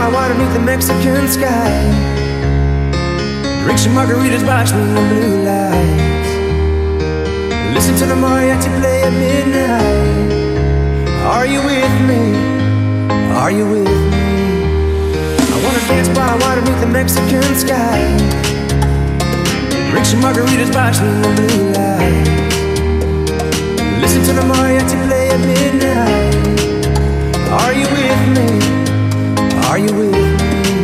water beneath the Mexican sky. Drink some margaritas by swinging blue lights. Listen to the mariachi play at midnight. Are you with me? Are you with me? I wanna dance by water beneath the Mexican sky. Drink some margaritas by swinging blue lights. Listen to the mariachi play at midnight. Are you with me? Are you with me?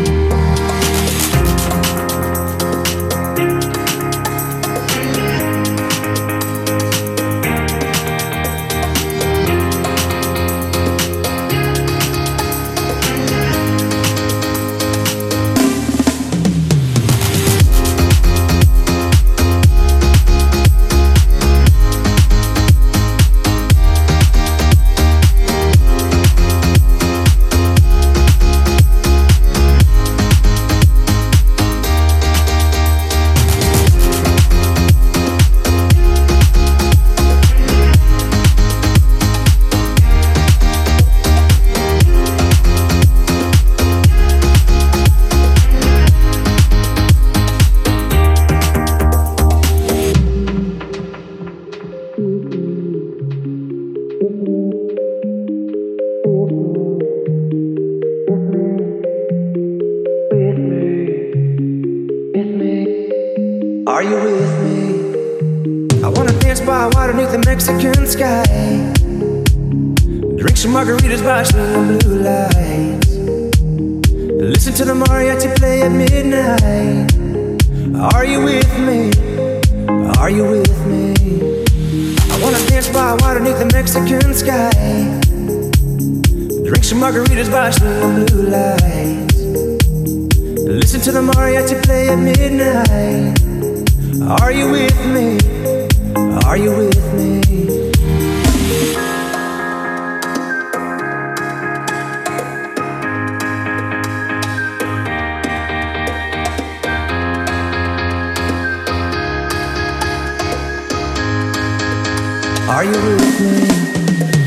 Are you with me? I wanna dance by water beneath the Mexican sky. Drink some margaritas by swinging blue lights. Listen to the mariachi play at midnight. Are you with me? Are you with me? I wanna dance by water beneath the Mexican sky. Drink some margaritas by swinging blue lights. Listen to the mariachi play at midnight. Are you with me? Are you with me? Are you with me?